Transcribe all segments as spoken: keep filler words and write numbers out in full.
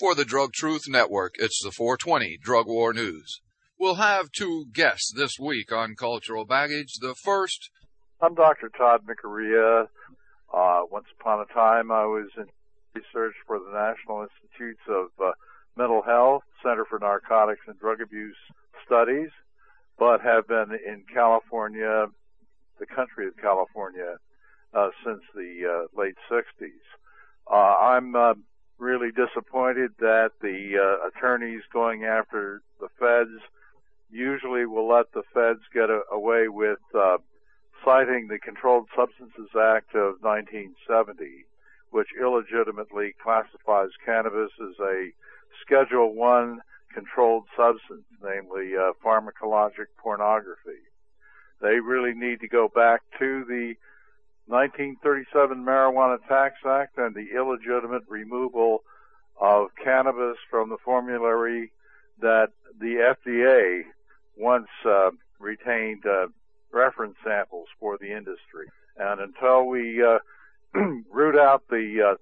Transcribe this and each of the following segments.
For the Drug Truth Network, it's the four twenty Drug War News. We'll have two guests this week on Cultural Baggage. The first... I'm Doctor Todd Miccaria. Uh, once upon a time, I was in research for the National Institutes of uh, Mental Health, Center for Narcotics and Drug Abuse Studies, but have been in California, the country of California, uh, since the uh, late sixties. Uh, I'm uh, really disappointed that the uh, attorneys going after the feds usually will let the feds get a, away with uh, citing the Controlled Substances Act of nineteen seventy, which illegitimately classifies cannabis as a Schedule One controlled substance, namely uh, pharmacologic pornography. They really need to go back to the nineteen thirty-seven Marijuana Tax Act and the illegitimate removal of cannabis from the formulary that the F D A once uh, retained uh, reference samples for the industry. And until we uh, root out the uh,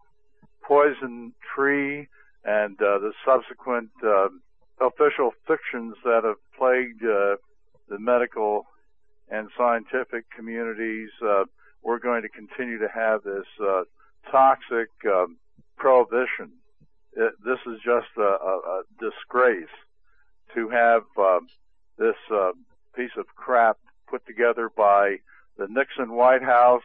poison tree and uh, the subsequent uh, official fictions that have plagued uh, the medical and scientific communities, uh, we're going to continue to have this uh, toxic uh, prohibition. It, this is just a, a, a disgrace to have uh, this uh, piece of crap put together by the Nixon White House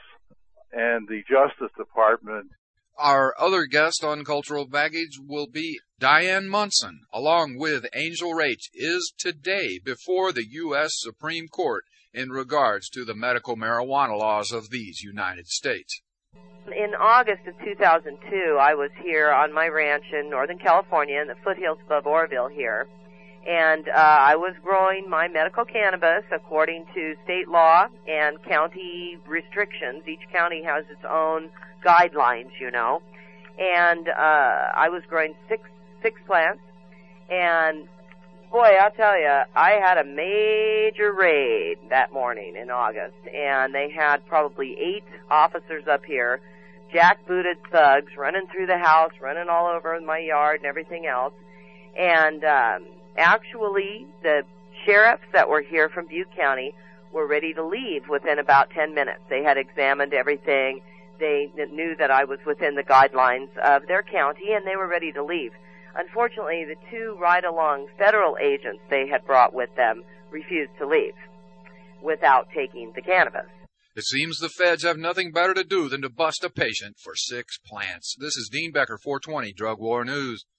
and the Justice Department. Our other guest on Cultural Baggage will be Diane Munson, along with Angel Rach, is today before the U S Supreme Court in regards to the medical marijuana laws of these United States. In August of two thousand two, I was here on my ranch in Northern California in the foothills above Oroville here, and uh, I was growing my medical cannabis according to state law and county restrictions. Each county has its own guidelines, you know, and uh, I was growing six six plants, and boy, I'll tell you, I had a major raid that morning in August, and they had probably eight officers up here, jackbooted thugs, running through the house, running all over my yard and everything else. And um, actually, the sheriffs that were here from Butte County were ready to leave within about ten minutes. They had examined everything. They knew that I was within the guidelines of their county, and they were ready to leave. Unfortunately, the two ride-along federal agents they had brought with them refused to leave without taking the cannabis. It seems the feds have nothing better to do than to bust a patient for six plants. This is Dean Becker, four twenty Drug War News.